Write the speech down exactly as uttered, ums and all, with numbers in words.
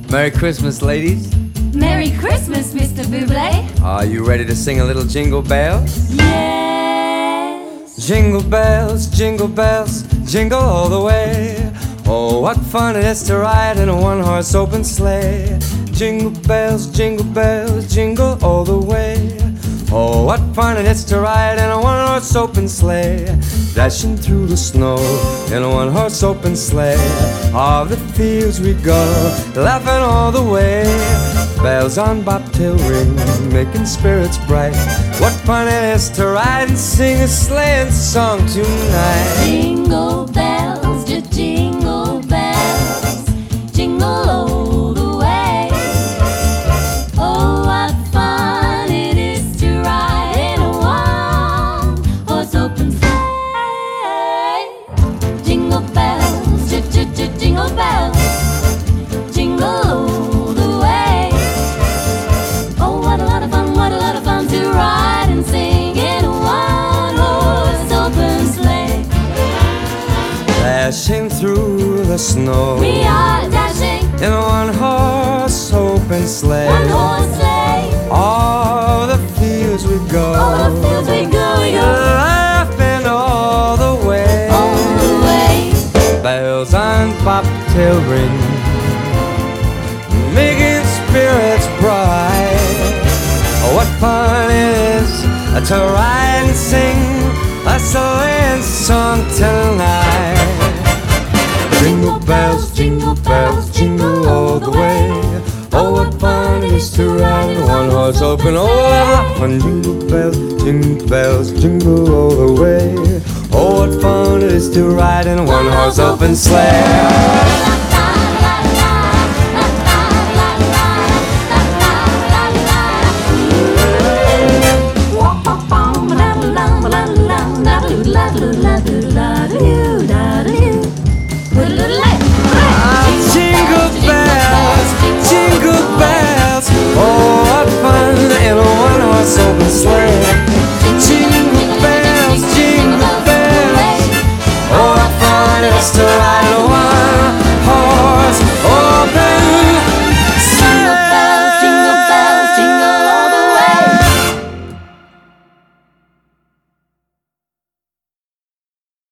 Merry Christmas, ladies. Merry Christmas, Mister Bublé. Are you ready to sing a little Jingle Bells? Yes. Jingle bells, jingle bells, jingle all the way. Oh, what fun it is to ride in a one-horse open sleigh. Jingle bells, jingle bells, jingle all the way. Oh, what fun it is to ride in a one-horse open sleigh. Dashing through the snow in a one-horse open sleigh. All the fields we go, laughing all the way. Bells on bobtail ring, making spirits bright. What fun it is to ride and sing a sleighing song tonight. Jingle bells, just jingle bells, jingle all the way. Oh, what fun it is to ride in a one-horse open sleigh. Jingle bells, just jingle bells, jingle all the way. Oh, what a lot of fun, what a lot of fun to ride and sing in a one-horse open sleigh. Dashing through the snow, We are dashing in a one-horse open sleigh. one-horse sleigh. All the fields we go, All the fields we go, we go laughing all the way. all the way. Bells on bobtail ring, making spirits bright. Oh, what fun it is to ride and sing a sleighing song tonight. Jingle bells, jingle bells, jingle all the way. Oh, what fun it is to ride in a one-horse open. Oh, what fun! Jingle bells, jingle bells, jingle all the way. Oh, what fun it is to ride in a one-horse open sleigh. La la la la la la la la la la la la.